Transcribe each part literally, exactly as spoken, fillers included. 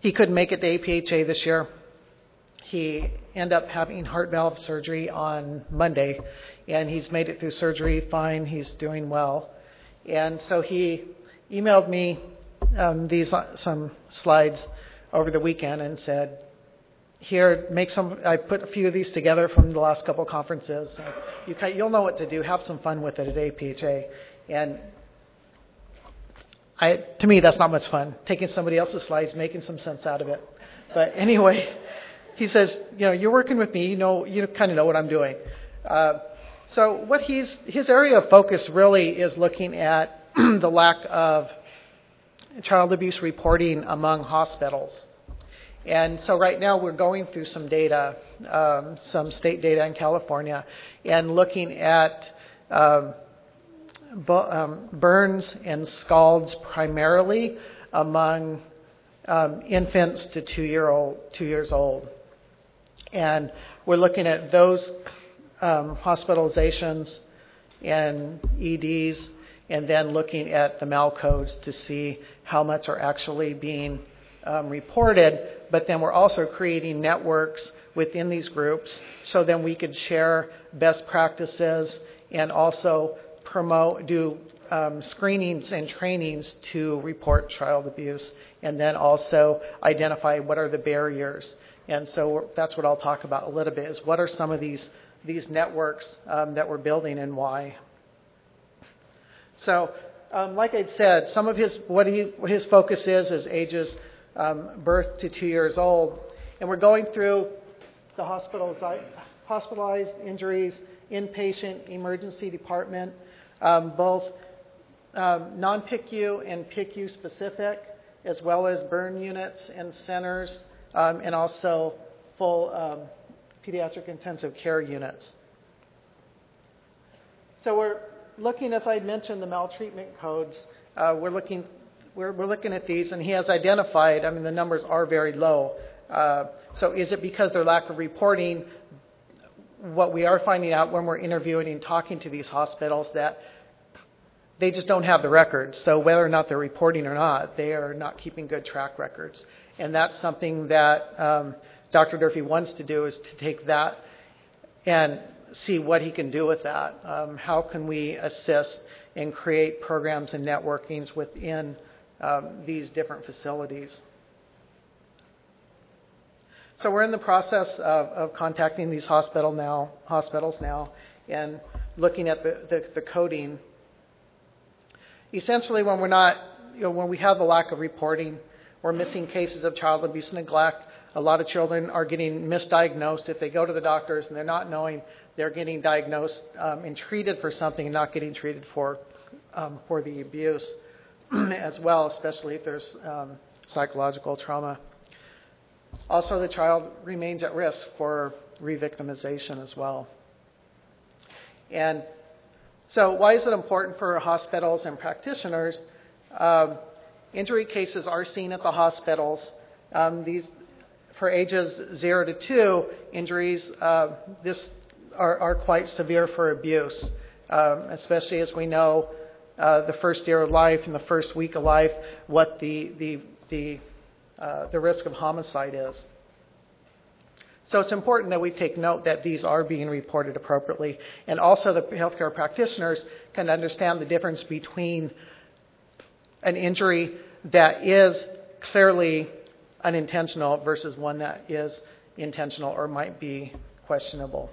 he couldn't make it to A P H A this year. He ended up having heart valve surgery on Monday, and he's made it through surgery fine. He's doing well. And so he emailed me um, these some slides over the weekend and said, here, make some, I put a few of these together from the last couple of conferences. You can, you'll know what to do. Have some fun with it at A P H A. And I, to me, that's not much fun, taking somebody else's slides, making some sense out of it. But anyway, he says, you know, you're working with me, you know, you kind of know what I'm doing. Uh, so what he's, his area of focus really is looking at the lack of child abuse reporting among hospitals. And so right now we're going through some data, um, some state data in California, and looking at um, bu- um, burns and scalds primarily among um, infants to two-year-old, two years old. And we're looking at those um, hospitalizations and E Ds, and then looking at the mal codes to see how much are actually being um, reported. But then we're also creating networks within these groups so then we could share best practices and also promote, do um, screenings and trainings to report child abuse, and then also identify what are the barriers. And so that's what I'll talk about a little bit, is what are some of these these networks um, that we're building and why. So, um, like I said, some of his what he what his focus is is ages um, birth to two years old, and we're going through the hospitalized, hospitalized injuries, inpatient emergency department, um, both um, non-P I C U and P I C U specific, as well as burn units and centers, um, and also full um, pediatric intensive care units. So we're looking, as I mentioned, the maltreatment codes. Uh, we're looking, we're, we're looking at these, and he has identified. I mean, the numbers are very low. Uh, so, is it because their lack of reporting? What we are finding out when we're interviewing and talking to these hospitals, that they just don't have the records. So, whether or not they're reporting or not, they are not keeping good track records, and that's something that um, Doctor Durfee wants to do, is to take that and see what he can do with that. Um, how can we assist and create programs and networkings within um, these different facilities? So we're in the process of, of contacting these hospital now, hospitals now and looking at the, the, the coding. Essentially, when we're not, you know, when we have the lack of reporting, we're missing cases of child abuse and neglect. A lot of children are getting misdiagnosed. If they go to the doctors and they're not knowing, they're getting diagnosed um, and treated for something and not getting treated for um, for the abuse as well, especially if there's um, psychological trauma. Also, the child remains at risk for re-victimization as well. And so why is it important for hospitals and practitioners? Um, injury cases are seen at the hospitals. Um, these For ages zero to two, injuries uh, this are, are quite severe for abuse, um, especially as we know uh, the first year of life and the first week of life, what the the the uh, the risk of homicide is. So it's important that we take note that these are being reported appropriately, and also the healthcare practitioners can understand the difference between an injury that is clearly unintentional versus one that is intentional or might be questionable.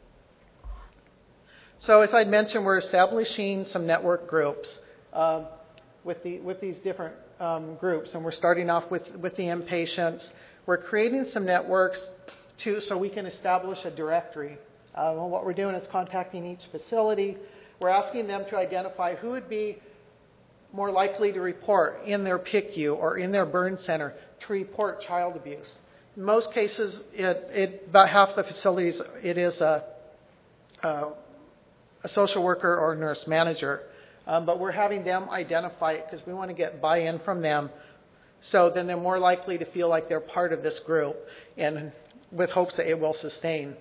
So as I mentioned, we're establishing some network groups uh, with the with these different um, groups, and we're starting off with, with the inpatients. We're creating some networks too, so we can establish a directory. Uh, and what we're doing is contacting each facility. We're asking them to identify who would be more likely to report in their P I C U or in their burn center to report child abuse. In most cases, it, it, about half the facilities, it is a, a, a social worker or a nurse manager. Um, but we're having them identify it because we want to get buy-in from them, so then they're more likely to feel like they're part of this group, and with hopes that it will sustain.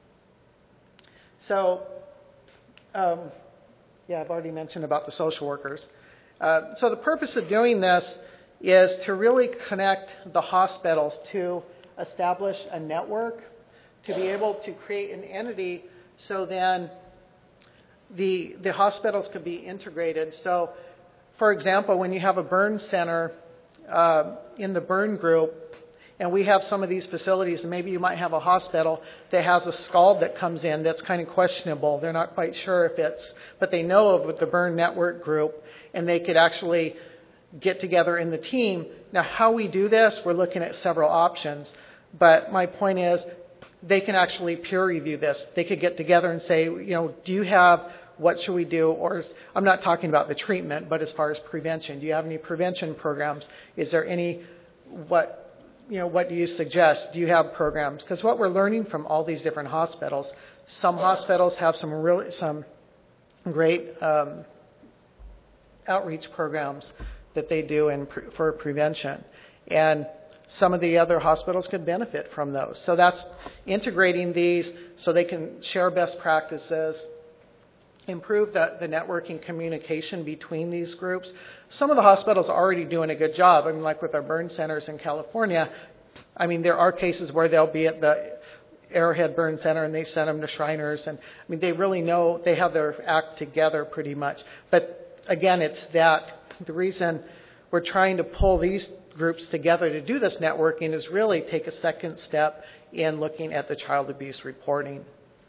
So, um, yeah, I've already mentioned about the social workers. Uh, so the purpose of doing this is to really connect the hospitals to establish a network, to be able to create an entity so then the, the hospitals could be integrated. So, for example, when you have a burn center uh, in the burn group, and we have some of these facilities, and maybe you might have a hospital that has a scald that comes in that's kind of questionable. They're not quite sure if it's, but they know of with the burn network group, and they could actually get together in the team. Now, how we do this, we're looking at several options, but my point is they can actually peer review this. They could get together and say, you know, do you have, what should we do? Or I'm not talking about the treatment, but as far as prevention, do you have any prevention programs? Is there any, what, you know, what do you suggest? Do you have programs? Because what we're learning from all these different hospitals, some hospitals have some really, some great um, outreach programs that they do in pre- for prevention. And some of the other hospitals could benefit from those. So that's integrating these so they can share best practices, improve the, the networking communication between these groups. Some of the hospitals are already doing a good job. I mean, like with our burn centers in California, I mean, there are cases where they'll be at the Arrowhead Burn Center and they send them to Shriners. And I mean, they really know, they have their act together pretty much. But again, it's that the reason we're trying to pull these groups together to do this networking is really take a second step in looking at the child abuse reporting.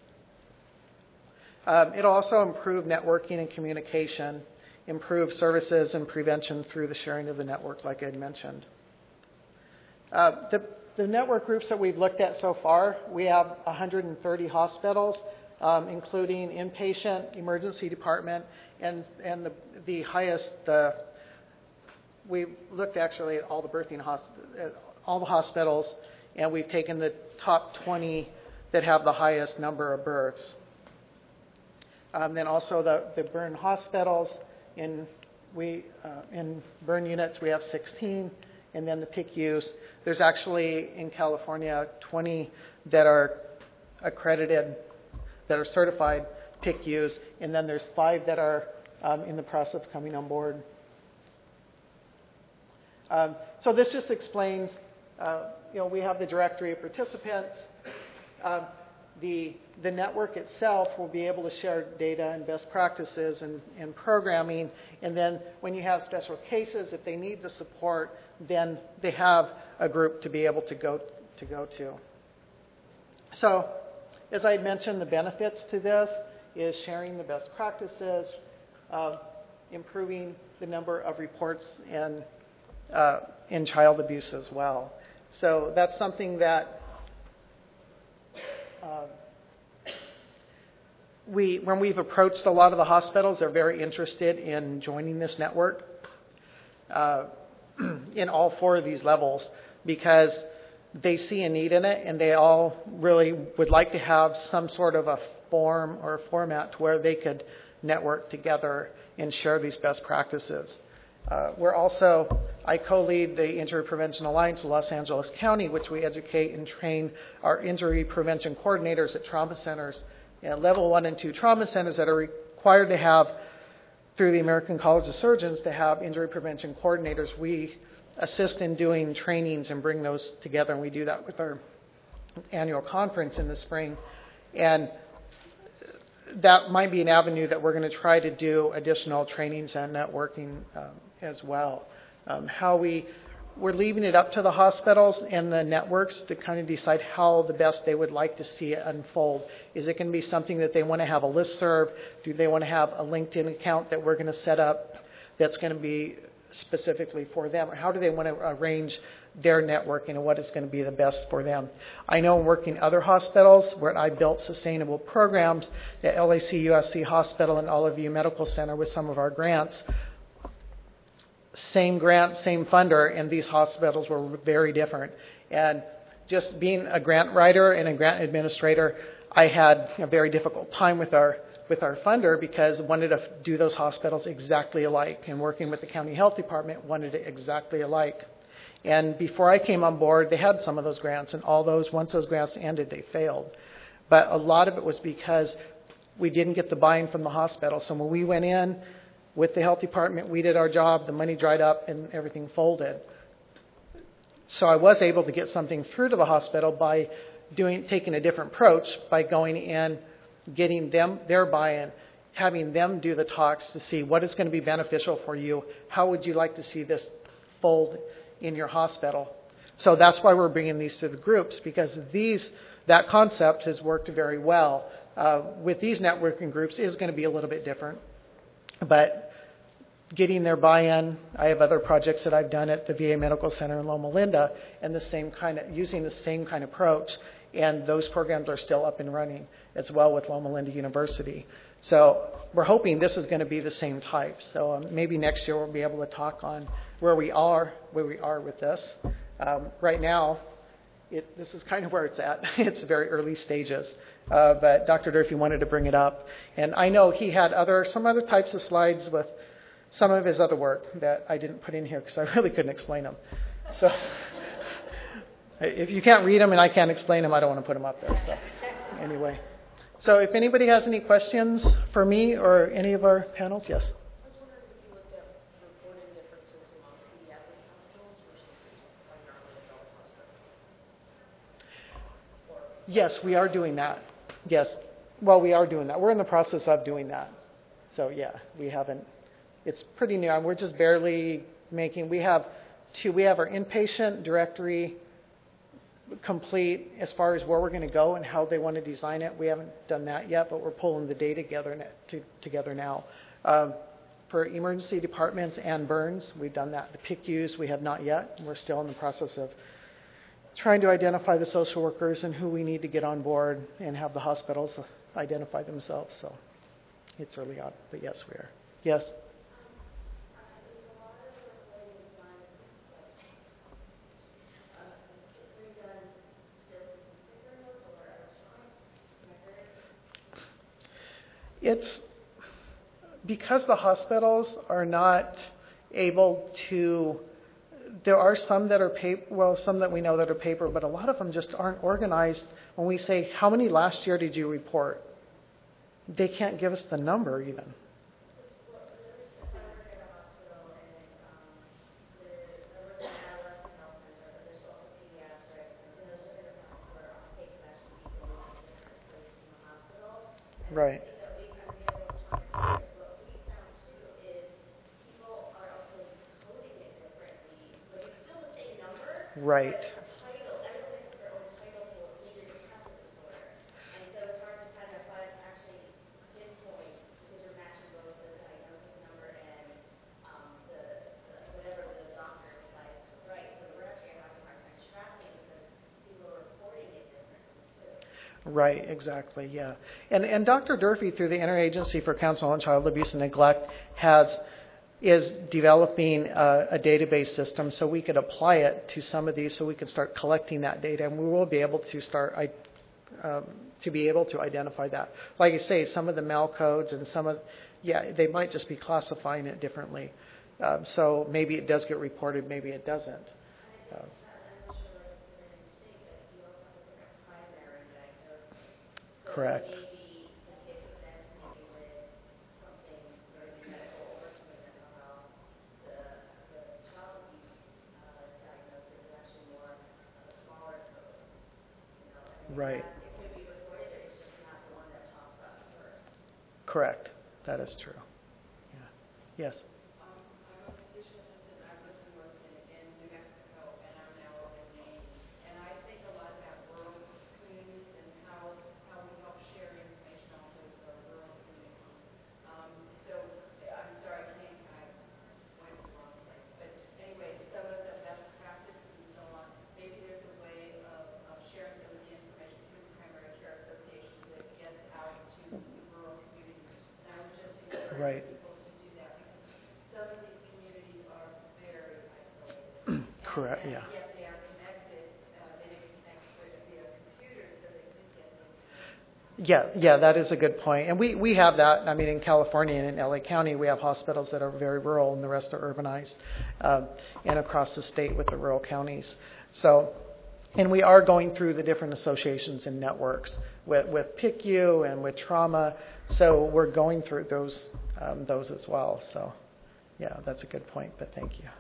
Um, it'll also improve networking and communication, improve services and prevention through the sharing of the network, like I had mentioned. Uh, the, the network groups that we've looked at so far, we have one hundred thirty hospitals, um, including inpatient, emergency department, and, and the, the highest, uh, we looked actually at all the birthing hosp- all the hospitals, and we've taken the top twenty that have the highest number of births. Um, then also the, the burn hospitals, in we uh, in burn units we have sixteen, and then the P I C Us. There's actually in California twenty that are accredited, that are certified P I C Us, and then there's five that are um, in the process of coming on board. Um, so this just explains, uh, you know, we have the directory of participants. Um, the the network itself will be able to share data and best practices and, and programming. And then when you have special cases, if they need the support, then they have a group to be able to go to go to. So, as I mentioned, the benefits to this is sharing the best practices, uh, improving the number of reports and uh, in child abuse as well. So that's something that uh, we, when we've approached a lot of the hospitals, they're very interested in joining this network uh, in all four of these levels because they see a need in it, and they all really would like to have some sort of a form or a format to where they could network together and share these best practices. Uh, we're also, I co-lead the Injury Prevention Alliance of Los Angeles County, which we educate and train our injury prevention coordinators at trauma centers, you know, level one and two trauma centers that are required to have, through the American College of Surgeons, to have injury prevention coordinators. We assist in doing trainings and bring those together, and we do that with our annual conference in the spring. And that might be an avenue that we're going to try to do additional trainings and networking um, as well. Um, how we, we're leaving it up to the hospitals and the networks to kind of decide how the best they would like to see it unfold. Is it going to be something that they want to have a listserv? Do they want to have a LinkedIn account that we're going to set up that's going to be specifically for them? Or how do they want to arrange their networking and what is going to be the best for them? I know in working other hospitals where I built sustainable programs at L A C U S C Hospital and Olive View Medical Center with some of our grants. Same grant, same funder, and these hospitals were very different. And just being a grant writer and a grant administrator, I had a very difficult time with our with our funder because wanted to do those hospitals exactly alike, and working with the county health department wanted it exactly alike. And before I came on board, they had some of those grants, and all those, once those grants ended, they failed. But a lot of it was because we didn't get the buy-in from the hospital. So when we went in, with the health department, we did our job, the money dried up, and everything folded. So I was able to get something through to the hospital by doing taking a different approach, by going in, getting them their buy-in, having them do the talks to see what is going to be beneficial for you, how would you like to see this fold in your hospital. So that's why we're bringing these to the groups, because these that concept has worked very well. Uh, with these networking groups is going to be a little bit different, but getting their buy-in. I have other projects that I've done at the V A Medical Center in Loma Linda, and the same kind of using the same kind of approach, and those programs are still up and running as well with Loma Linda University. So we're hoping this is going to be the same type. So um, maybe next year we'll be able to talk on where we are, where we are with this. Um, right now, it, this is kind of where it's at. It's very early stages. Uh, but Doctor Durfee wanted to bring it up, and I know he had other some other types of slides with some of his other work that I didn't put in here because I really couldn't explain them. So if you can't read them and I can't explain them, I don't want to put them up there. So anyway, so if anybody has any questions for me or any of our panels, yes. I was wondering if you looked at reporting differences among pediatric hospitals versus primarily adult hospitals. Yes, we are doing that. Yes. Well, we are doing that. We're in the process of doing that. So yeah, we haven't. It's pretty new. We're just barely making. We have two. We have our inpatient directory complete as far as where we're going to go and how they want to design it. We haven't done that yet, but we're pulling the data together to, together now. Um, for emergency departments and burns, we've done that. The P I C Us, we have not yet. We're still in the process of trying to identify the social workers and who we need to get on board and have the hospitals identify themselves. So it's early on, but yes, we are. Yes? It's because the hospitals are not able to, there are some that are paper, well, some that we know that are paper, but a lot of them just aren't organized. When we say, how many last year did you report? They can't give us the number even. Right. Right. Right, exactly, yeah. And and Doctor Durfee, through the Interagency for Counsel on Child Abuse and Neglect, has is developing a, a database system so we could apply it to some of these, so we can start collecting that data, and we will be able to start um, to be able to identify that. Like I say, some of the mail codes and some of, yeah, they might just be classifying it differently. Um, so maybe it does get reported, maybe it doesn't. Uh, Correct. Right. Correct. That is true. Yeah. Yes. Right. Some of these communities are very isolated. Correct, and, yeah. And yet they are connected. Uh, they may be connected via computers, so they could get them. Yeah, yeah, that is a good point. And we, we have that. I mean, in California and in L A County, we have hospitals that are very rural and the rest are urbanized, uh, and across the state with the rural counties. So, and we are going through the different associations and networks with, with P I C U and with trauma. So we're going through those um, those as well. So, yeah, that's a good point, but thank you.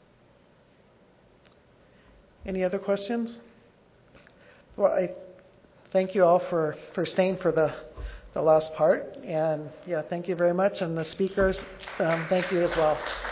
Any other questions? Well, I thank you all for, for staying for the, the last part. And, yeah, thank you very much. And the speakers, um, thank you as well.